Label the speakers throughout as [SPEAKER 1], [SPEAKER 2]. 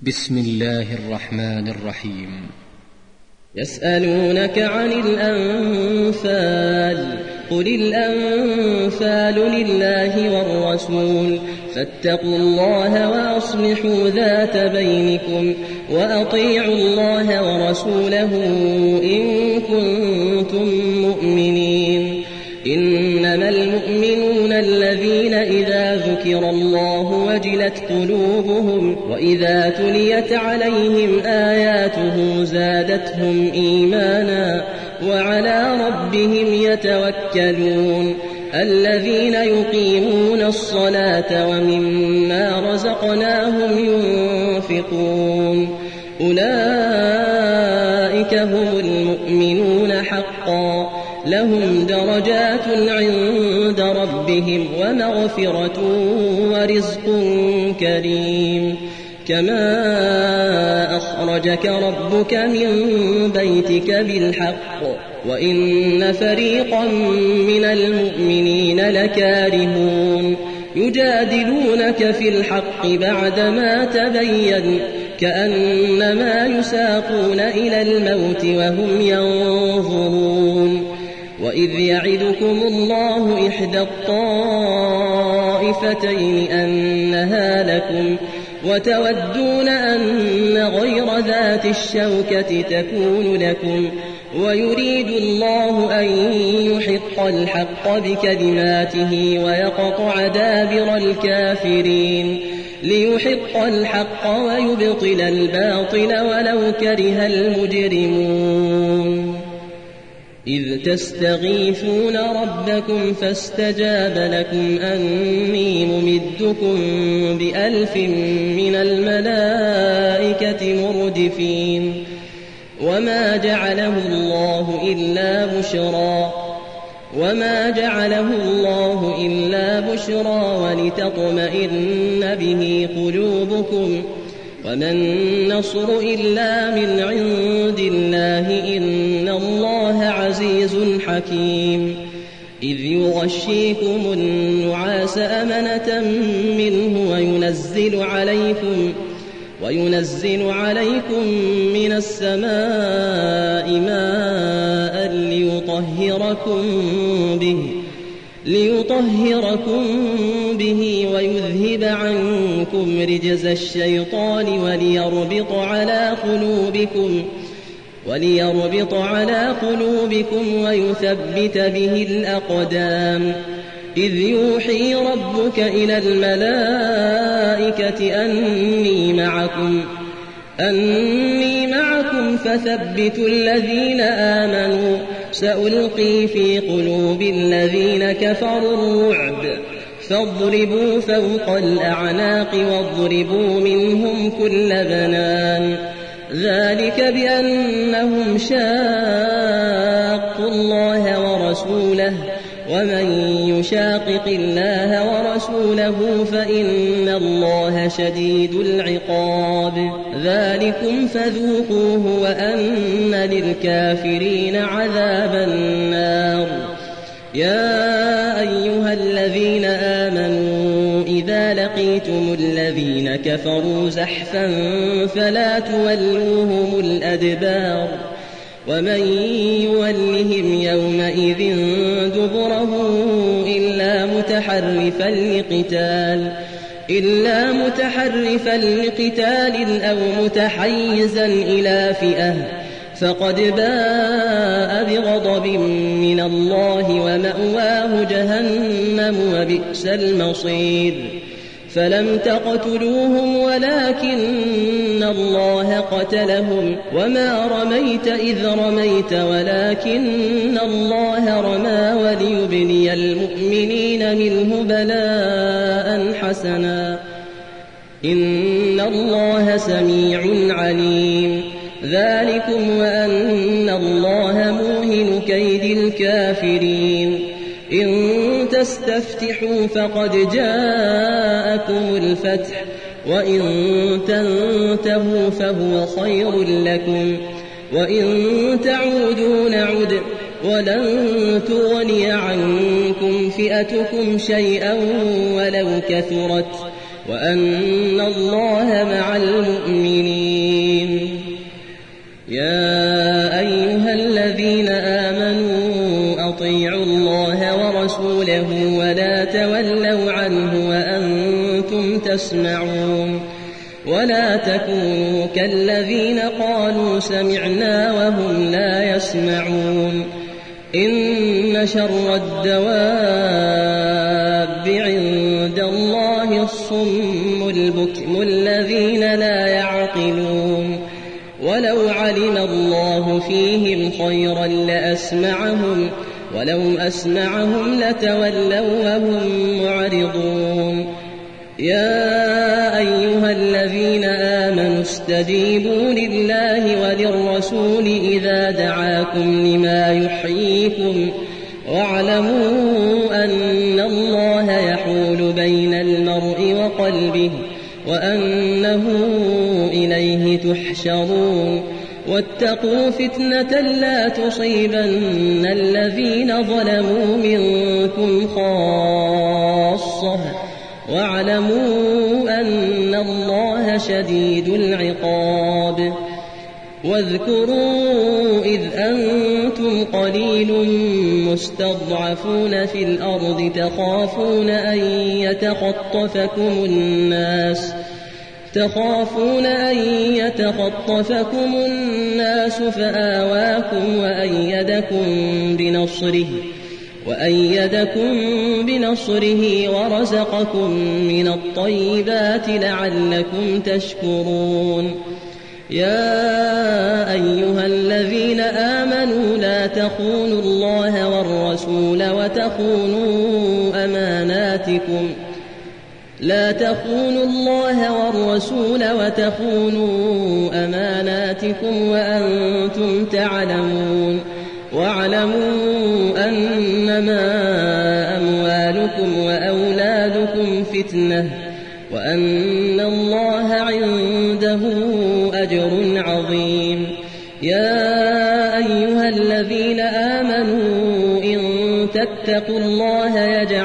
[SPEAKER 1] بسم الله الرحمن الرحيم.
[SPEAKER 2] يسألونك عن الأنفال قل الأنفال لله والرسول فاتقوا الله وأصلحوا ذات بينكم وأطيعوا الله ورسوله إن كنتم مؤمنين. إنما المؤمنون الذين إذا ذكر الله وجلت قلوبهم وإذا تليت عليهم آياته زادتهم إيمانا وعلى ربهم يتوكلون. الذين يقيمون الصلاة ومما رزقناهم ينفقون أولئك هم المؤمنون حقا لهم درجات عند ربهم ومغفرة ورزق كريم. كما أخرجك ربك من بيتك بالحق وإن فريقا من المؤمنين لكارهون يجادلونك في الحق بعدما تبين كأنما يساقون إلى الموت وهم ينظرون. وإذ يعدكم الله إحدى الطائفتين أنها لكم وتودون أن غير ذات الشوكة تكون لكم ويريد الله أن يحق الحق بكلماته ويقطع دابر الكافرين ليحق الحق ويبطل الباطل ولو كره المجرمون. إذ تستغيثون ربكم فاستجاب لكم أني ممدكم ب1000 من الملائكة مردفين. وما جعله الله إلا بشرى ولتطمئن به قلوبكم وما النصر إلا من عند الله إن الله عزيز حكيم. إذ يغشيكم النعاس أمنة منه وينزل عليكم من السماء ماء ليطهركم به ويذهب عنكم رجز الشيطان وليربط على قلوبكم ويثبت به الأقدام. إذ يوحي ربك إلى الملائكة أني معكم فثبتوا الذين آمنوا سألقي في قلوب الذين كفروا الرعب فاضربوا فوق الأعناق واضربوا منهم كل بنان. ذلك بأنهم شاقوا الله ورسوله ومن يشاقق الله ورسوله فإن الله شديد العقاب. ذلكم فذوقوه وأن للكافرين عذاب النار. يا أيها الذين آمنوا إذا لقيتم الذين كفروا زحفا فلا تولوهم الأدبار ومن يولهم يومئذ دبره إلا متحرفا لقتال أو متحيزا إلى فئة فقد باء بغضب من الله ومأواه جهنم وبئس المصير. فلم تقتلوهم ولكن الله قتلهم وما رميت إذ رميت ولكن الله رمى وليبلي المؤمنين منه بلاء حسنا إن الله سميع عليم. ذلكم وأن الله موهن كيد الكافرين. إن تستفتحوا فقد جاءكم الفتح وإن تنتهوا فهو خير لكم وإن تعودوا نعد ولن تغني عنكم فئتكم شيئا ولو كثرت وأن الله مع المؤمنين. ولا تكونوا كالذين قالوا سمعنا وهم لا يسمعون إن شر الدواب عند الله الصم البكم الذين لا يعقلون ولو علم الله فيهم خيرا لأسمعهم ولو أسمعهم لتولوا وهم معرضون يا أيها الذين آمنوا استجيبوا لله وللرسول إذا دعاكم لما يحييكم واعلموا أن الله يحول بين المرء وقلبه وأنه إليه تحشرون واتقوا فتنة لا تصيبن الذين ظلموا منكم خاصة واعلموا أن الله شديد العقاب واذكروا إذ أنتم قليل مستضعفون في الأرض تخافون أن يتخطفكم الناس فآواكم وأيدكم بنصره ورزقكم من الطيبات لعلكم تشكرون يا أيها الذين آمنوا لا تخونوا الله والرسول وتخونوا أماناتكم وأنتم تعلمون واعلموا أنما أموالكم وأولادكم فتنة وأن الله عنده أجر عظيم يا أيها الذين آمنوا إن تتقوا الله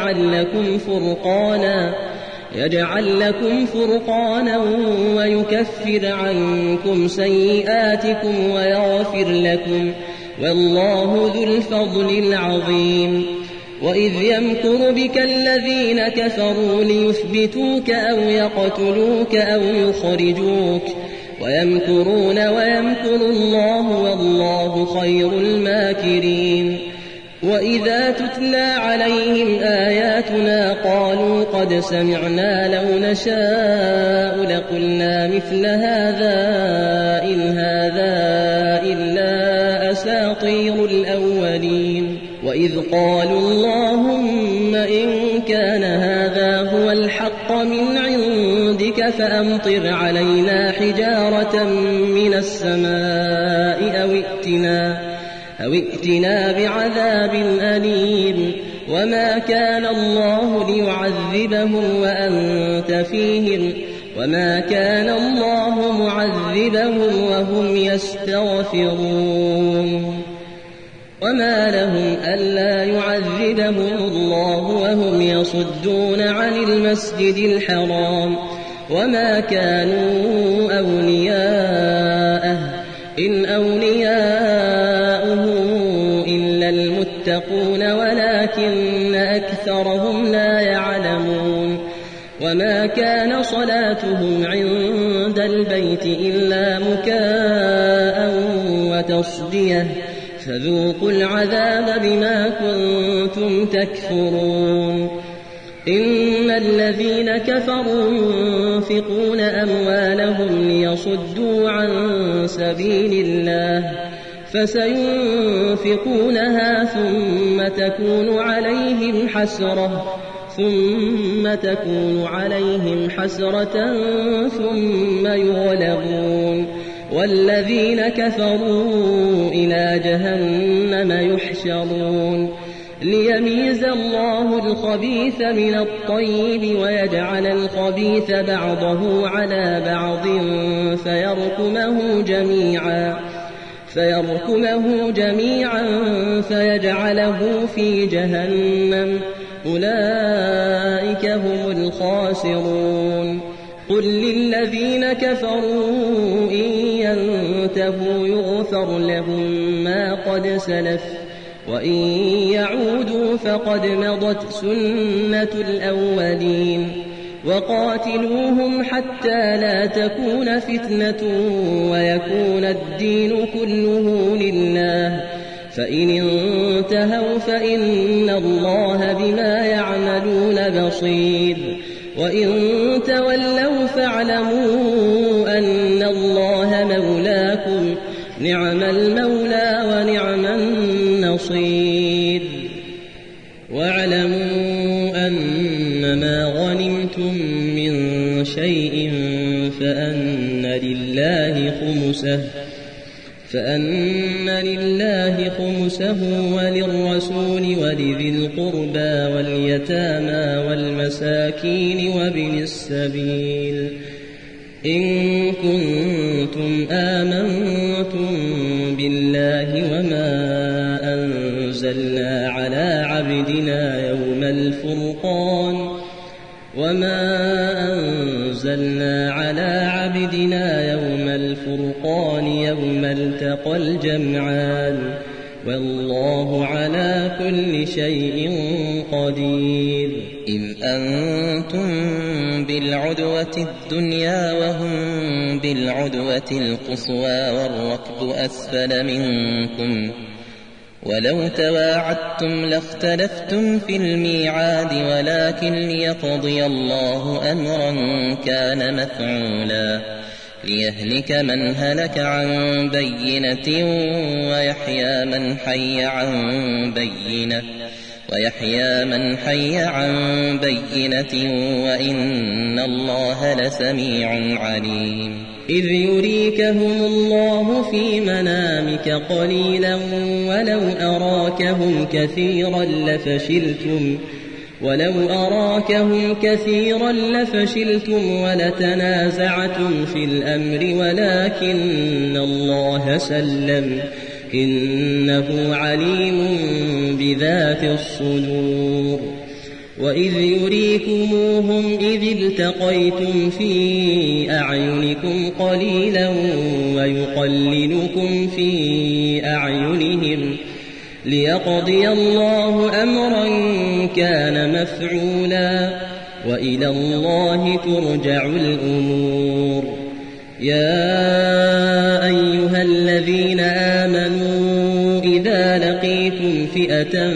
[SPEAKER 2] يجعل لكم فرقانا ويكفر عنكم سيئاتكم ويغفر لكم والله ذو الفضل العظيم وإذ يمكر بك الذين كفروا ليثبتوك أو يقتلوك أو يخرجوك ويمكرون ويمكر الله والله خير الماكرين وإذا تتلى عليهم آياتنا قالوا قد سمعنا لو نشاء لقلنا مثل هذا إن هذا إلا أساطير الأولين وإذ قالوا اللهم إن كان هذا هو الحق من عندك فأمطر علينا حجارة من السماء أو ائتنا بعذاب أليم وما كان الله ليعذبهم وأنت فيهم وما كان الله معذبهم وهم يستغفرون وما لهم ألا يعذبهم الله وهم يصدون عن المسجد الحرام وما كانوا أولياءه إن أولياؤه إلا المتقون ولكن أكثرهم لا يعلمون وما كان صلاتهم عند البيت إلا مكاء وتصدية فذوقوا العذاب بما كنتم تكفرون إن الذين كفروا ينفقون أموالهم ليصدوا عن سبيل الله فسينفقونها ثم تكون عليهم حسرة ثم يغلبون والذين كفروا إلى جهنم يحشرون ليميز الله الخبيث من الطيب ويجعل الخبيث بعضه على بعض فيركمه جميعا فيجعله في جهنم أولئك هم الخاسرون قل للذين كفروا إن ينتهوا يغفر لهم ما قد سلف وإن يعودوا فقد مضت سنة الأولين وقاتلوهم حتى لا تكون فتنة ويكون الدين كله لله، فإن انتهوا فإن الله بما يعملون بصير، وإن تولوا فاعلموا أن الله مولاكم، نعم المولى ونعم النصير. واعلموا أنما غنمتم من شيء فأن لله خمسه وللرسول ولذي القربى واليتامى والمساكين وابن السبيل، إن كنتم آمنتم بالله وما أنزلنا على عبدنا يوم الفرقان يوم التقى الجمعان، والله على كل شيء قدير.
[SPEAKER 3] إذ أنتم بالعدوة الدنيا وهم بالعدوة القصوى والركب أسفل منكم، ولو تواعدتم لاختلفتم في الميعاد، ولكن ليقضي الله أمرا كان مفعولا، ليهلك من هلك عن بينة ويحيى من حي عن بينة وإن الله لسميع عليم.
[SPEAKER 2] إذ يريكهم الله في منامك قليلا ولو أراكهم كثيرا لفشلتم ولتنازعتم في الأمر، ولكن الله سلم، إنه عليم بذات الصدور. وإذ يريكموهم إذ التقيتم في أعينكم قليلا ويقللكم في أعينهم، ليقضي الله أمرا كان مفعولا، وإلى الله ترجع الأمور. يا أيها الذين آمنوا إذا لقيتم فئة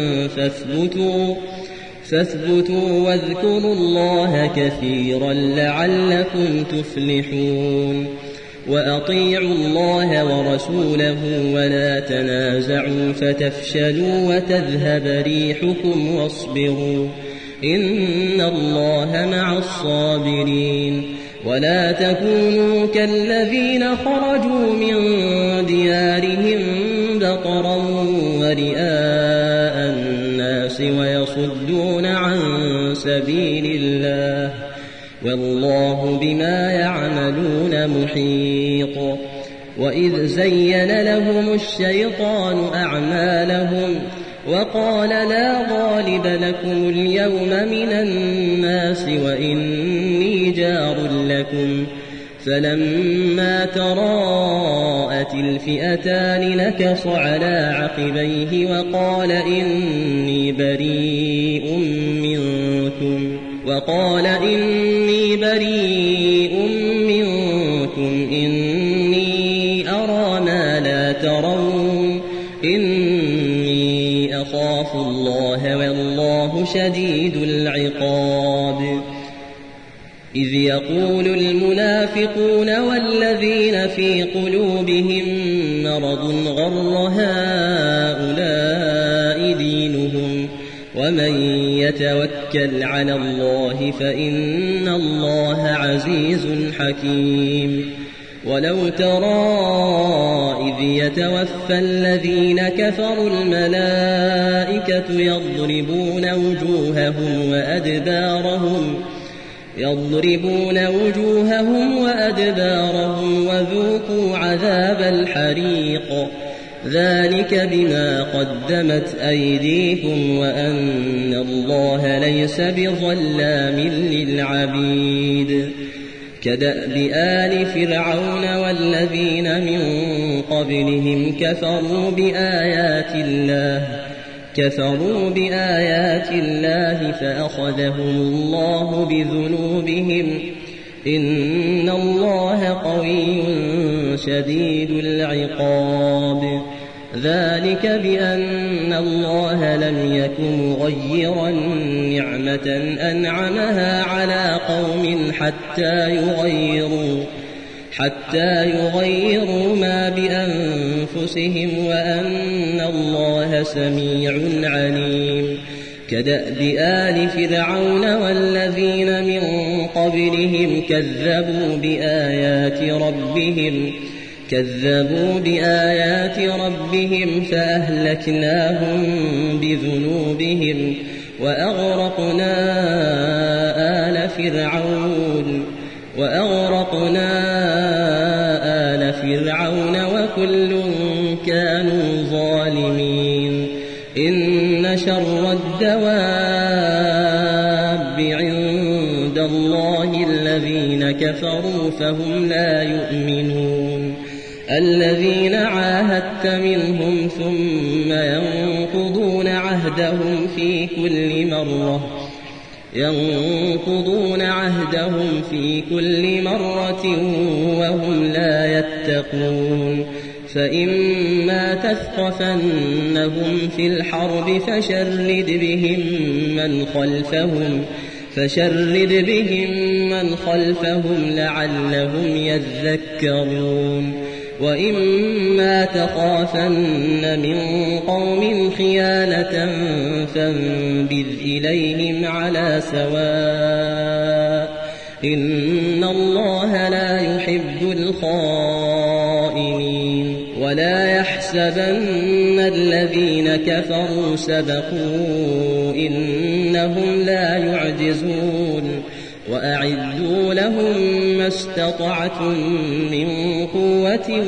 [SPEAKER 2] فاثبتوا واذكروا الله كثيرا لعلكم تفلحون. وأطيعوا الله ورسوله ولا تنازعوا فتفشلوا وتذهب ريحكم واصبروا، إن الله مع الصابرين. ولا تكونوا كالذين خرجوا من ديارهم بطرا ورئاء الناس ويصدون عن سبيل الله، والله بما يعملون محيط. وإذ زين لهم الشيطان أعمالهم وقال لا غالب لكم اليوم من الناس وإني جار لكم، فلما تراءت الفئتان نكص على عقبيه وقال إني بريء منكم إني أرى ما لا ترون، إني أخاف الله والله شديد العقاب. إذ يقول المنافقون والذين في قلوبهم مرض غر هؤلاء دينهم، ومن يتوكل على الله فإن الله عزيز حكيم. ولو ترى إذ يتوفى الذين كفروا الملائكة يضربون وجوههم وأدبارهم وذوقوا عذاب الحريق، ذلك بما قدمت أيديكم وأن الله ليس بظلام للعبيد. كدأب آل فرعون والذين من قبلهم كفروا بآيات الله كفروا بآيات الله فأخذهم الله بذنوبهم إن الله قوي شديد العقاب ذلك بأن الله لم يكن مغيرا نعمة أنعمها على قوم حتى يغيروا ما بأنفسهم وأن الله سميع عليم كدأب آل فرعون والذين من قبلهم كذبوا بآيات ربهم فأهلكناهم بذنوبهم وأغرقنا آل فرعون وكل كانوا ظالمين إن شر الدواب عند الله الذين كفروا فهم لا يؤمنون الذين عاهدت منهم ثم ينقضون عهدهم في كل مرة وهم لا يتقون فإما تثقفنهم في الحرب فشرد بهم من خلفهم لعلهم يذكرون وإما تخافن من قوم خيانة فانبذ إليهم على سواء إن الله لا يحب الخائنين ولا يحسبن الذين كفروا سبقوا إنهم لا يعجزون وأعدوا لهم ما استطعتم من قوة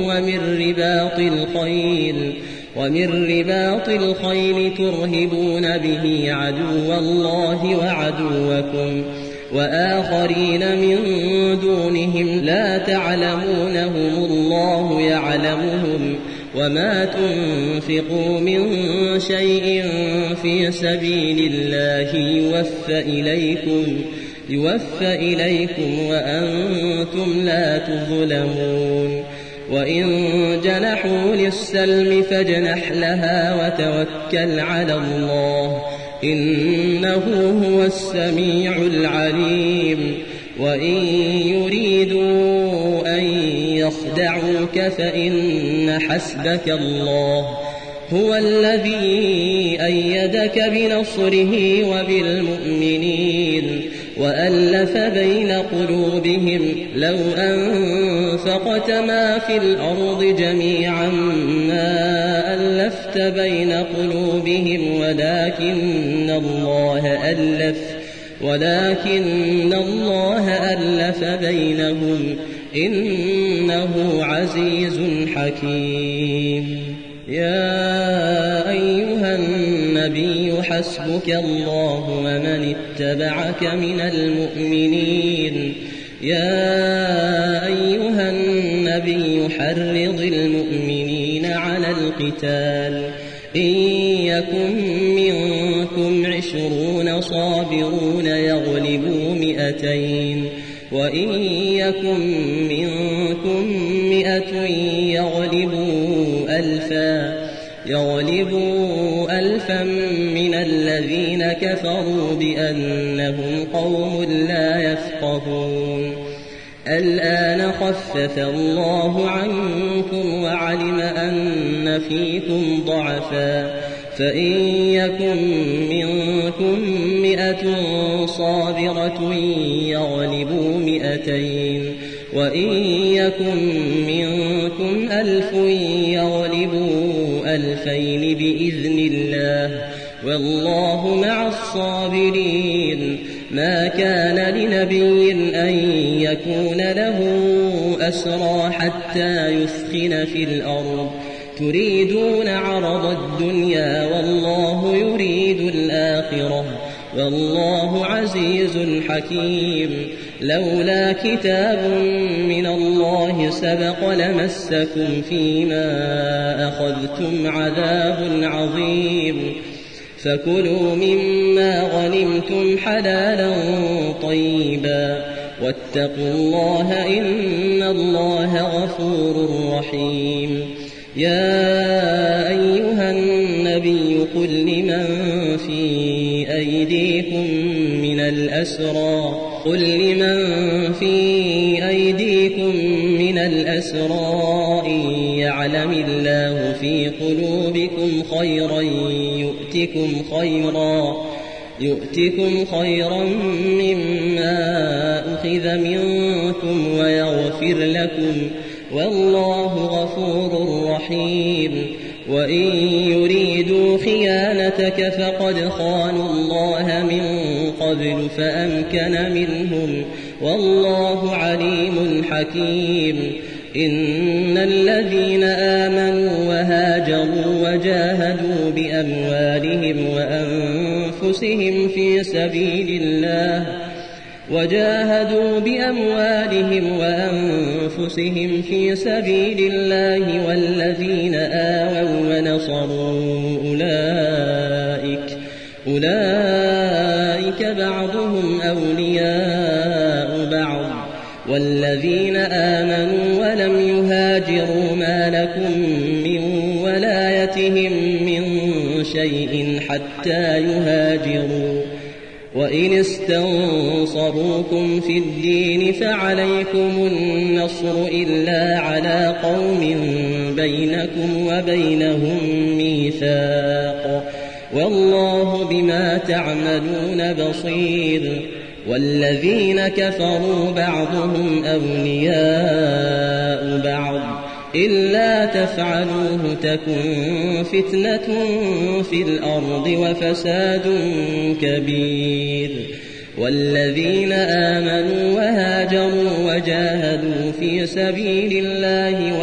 [SPEAKER 2] ومن رباط الخيل ترهبون به عدو الله وعدوكم وآخرين من دونهم لا تعلمونهم الله يعلمهم وما تنفقوا من شيء في سبيل الله يوفى إليكم وأنتم لا تظلمون وإن جنحوا للسلم فاجنح لها وتوكل على الله إنه هو السميع العليم وإن يريدوا أن يخدعوك فإن حسبك الله هو الذي أيدك بنصره وبالمؤمنين وألف بين قلوبهم لو أنفقت ما في الأرض جميعا ما ألفت بين قلوبهم ولكن الله ألف بينهم إنه عزيز حكيم يا أيها النبي حسبك الله ومن اتبعك من المؤمنين يا أيها النبي حرض المؤمنين على القتال إن يكن منكم 20 صابرون يغلبوا 200 وإن يكن منكم 100 يغلبوا 1000 من الذين كفروا بأنهم قوم لا يفقهون الآن خفف الله عنكم وعلم أن فيكم ضعفا فإن يكن منكم 100 صابرة يغلبوا 200 وإن يكن منكم 1000 يغلبوا 2000 بإذن الله والله مع الصابرين ما كان لنبي أن يكون له أسرى حتى يثخن في الأرض تريدون عرض الدنيا والله يريد الآخرة والله عزيز حكيم لولا كتاب من الله الله سبق لمسكم فيما أخذتم عذاب عظيم فكلوا مما غنمتم حلالا طيبا واتقوا الله إن الله غفور رحيم يا أيها النبي قل لمن في أيديكم من الأسرى إن يعلم الله في قلوبكم خيرا يؤتكم خيرا مما أخذ منكم ويغفر لكم والله غفور رحيم وإن يريدوا خيانتك فقد خانوا الله من قبل فأمكن منهم والله عليم حكيم إن الذين آمنوا وهاجروا وجاهدوا بأموالهم وأنفسهم في سبيل الله والذين آووا ونصروا أولئك بعضهم أولياء بعض والذين آمنوا ولم يهاجروا ما لكم من ولايتهم من شيء حتى يهاجروا وإن استنصروكم في الدين فعليكم النصر إلا على قوم بينكم وبينهم ميثاق والله بما تعملون بصير والذين كفروا بعضهم أولياء بعض إلا تفعلوه تكن فتنة في الأرض وفساد كبير والذين آمنوا وهاجروا وجاهدوا في سبيل الله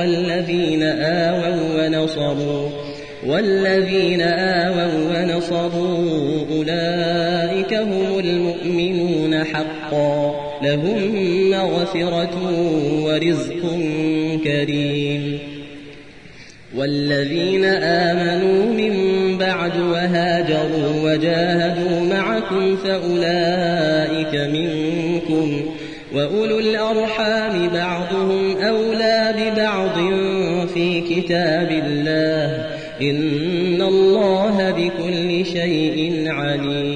[SPEAKER 2] والذين آووا ونصروا أولئك هم المؤمنون حقا لهم مغفرة ورزق كريم والذين آمنوا من بعد وهاجروا وجاهدوا معكم فأولئك منكم وأولو الأرحام بعضهم أولى ببعض في كتاب الله إن الله بكل شيء عليم